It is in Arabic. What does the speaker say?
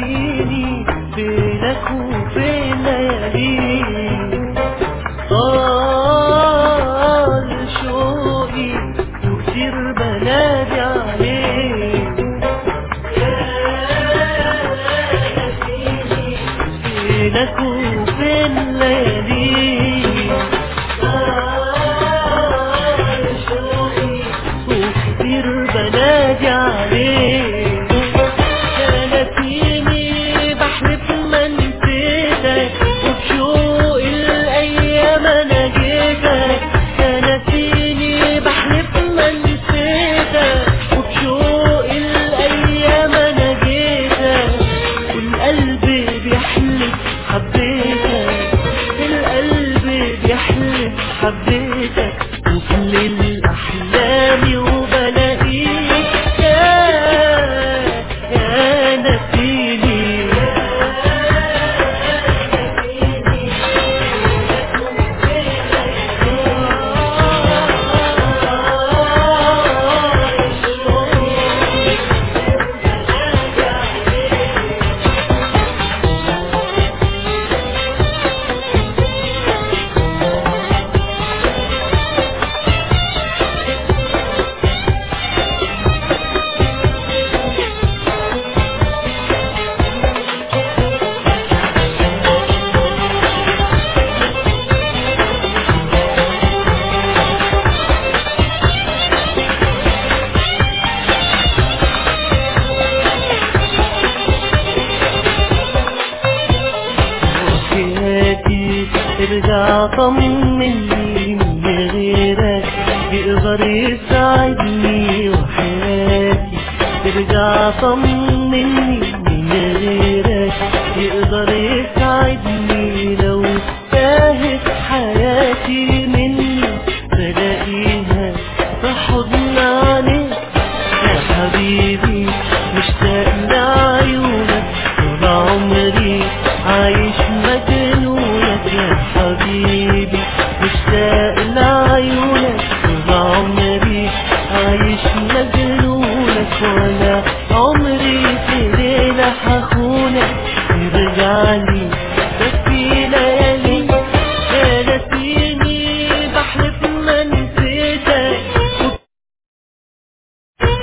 نسيني بينك وبين ليالي. طال شوقي وكتير بنادي عليك، بينك وبين ليالي. طال شوقي وكتير بنادي عليك. نسيني بحلف ما نسيتك وبشوق الايام انا جيتك. نسيني بحلف ما نسيتك وبشوق الايام انا جيتك. والقلب بيحلف حبيتك، القلب بيحلف حبيتك. وكل الاحلام وبلاقيك يا نسيني. ارجع طمني، من غيرك يقدر يساعدني وحياتي. ارجع طمني، من غيرك يقدر يساعدني. لو تاهت حياتي مني بلاقيها في حضن عينيك يا حبيبي. مشتاق لعيونك طول عمري عايش مجنونك يا حبيبي. مشتاق لعيونك طول عمري عايش مجنونك. ولا عمري في ليلة هخونك. ارجعلي بس في ليالي